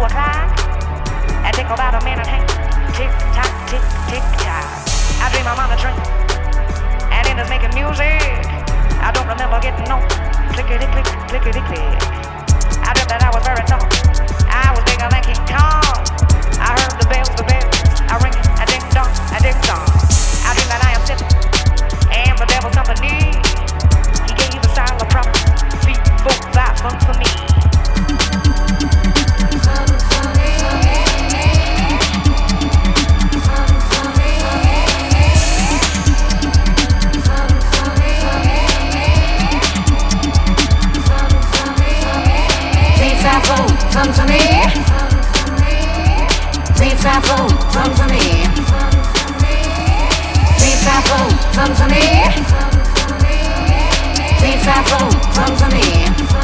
o'clock. I take about a minute, hey. Tick tock, tick, tick tock. I dream I'm on a train, and it is making music. I don't remember getting no clickety click, clickety click. I dreamt that I was very tall. I was bigger than King Kong. I heard the bells are ringing, a ding dong, a ding dong. I dream that I am sitting in the devil's company. He gave a style of promise, 3, 4, 5 fun for me. Come to me. Please have food, come to me. Please have food, come to me. Please have food, come to me.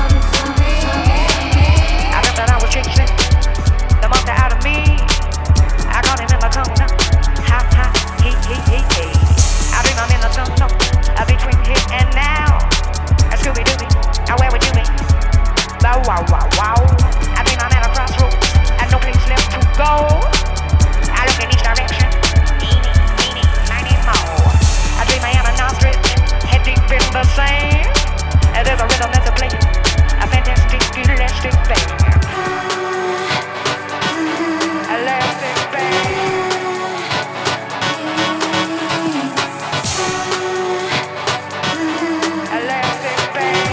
I dreamt that I was chasing the monster out of me. I caught him in the tunnel. Ha ha, he. I dream I'm in the tunnel between here and now. Scooby-Dooby, where would you be? Bow wow wow wow. I dream I'm at a crossroads and no place left to go. I look in each direction, eeny, miny, moe. I dream I am an ostrich, head deep in the sand. And there's a rhythm that's a play, a fantastic, elastic thing. Elastic thing. Elastic thing.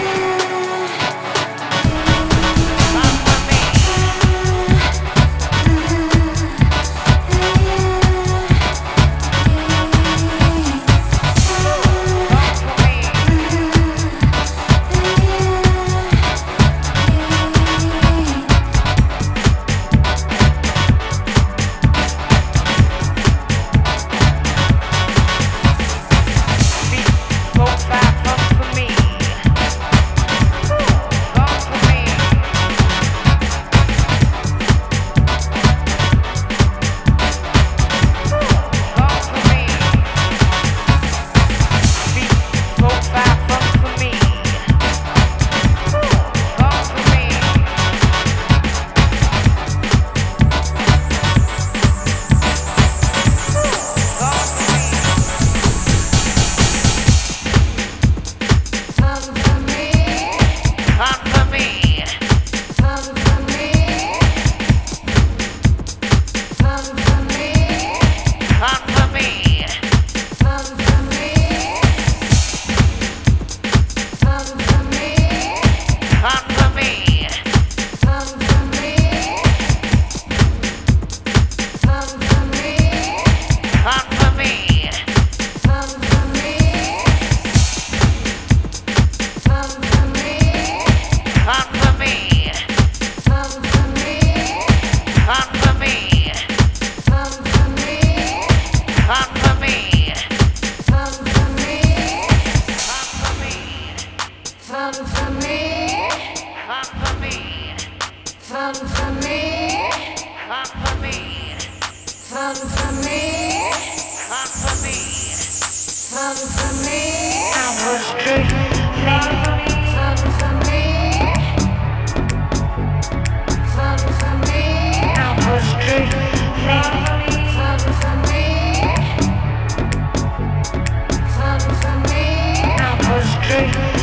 Street.